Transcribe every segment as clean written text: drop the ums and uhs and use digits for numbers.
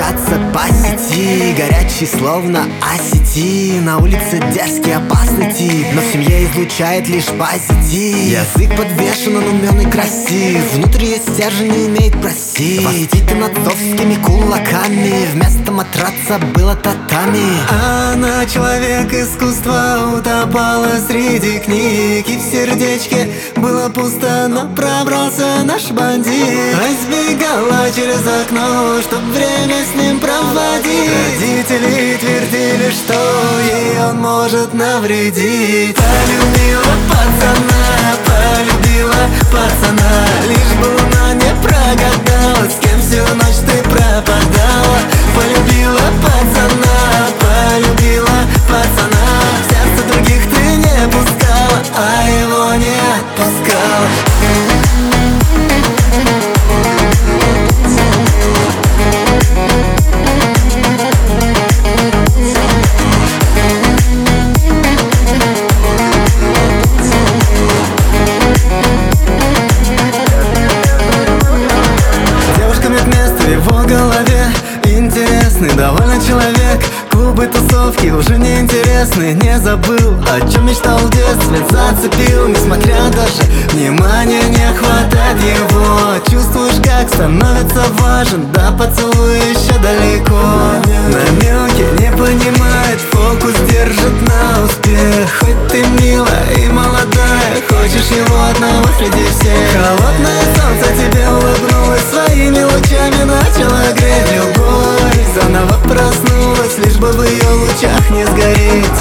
общаться по сети, горячий словно осетин. На улице дерзкий опасный тип, но в семье излучает лишь позитив. Язык подвешен, он умен и красив, внутри есть стержень, не умеет просить. Воспитан отцовскими кулаками, вместо матраца было татами. Она человек искусства, утопала среди книг, и в сердечке было пусто, но пробрался наш бандит. А сбегала через окно, чтоб время с ним проводить. Родители твердили, что ей он может навредить. Полюбила пацана, полюбила пацана, лишь бы луна не прогадала, с кем всю ночь ты пропадала. Полюбила пацана, полюбила пацана, в сердце других ты не пускала, а его не отпускала. В его голове интересный, довольно человек. Клубы, тусовки уже не интересны. Не забыл, о чем мечтал в детстве, зацепил. Несмотря даже внимания не хватает его. Чувствуешь, как становится важен, до поцелуя еще далеко. Намеки не понимает, фокус держит на успех. Хоть ты милая и молодая, хочешь его одного среди всех. Холодное солнце тебе улыбнулось, своими лучами начало греть любовь. Заново проснулась, лишь бы в ее лучах не сгореть.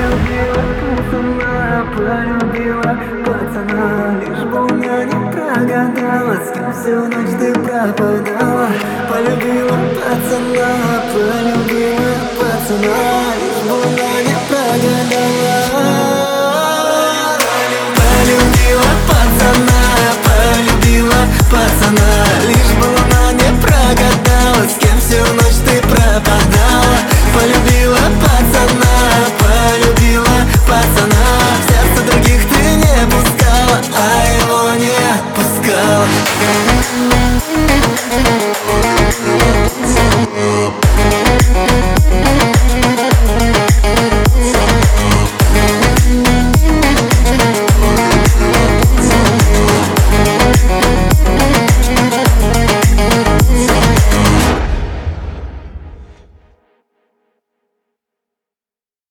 Полюбила пацана, лишь бы у меня не прогадала, с кем всю ночь ты пропадала. Полюбила пацана, полюбила пацана, лишь бы у меня не прогадала. Полюбила пацана, полюбила пацана, лишь бы луна не прогадала, с кем всю ночь ты пропадала. Полюбила пацана, полюбила пацана, в сердце других ты не пускала, а его не отпускала.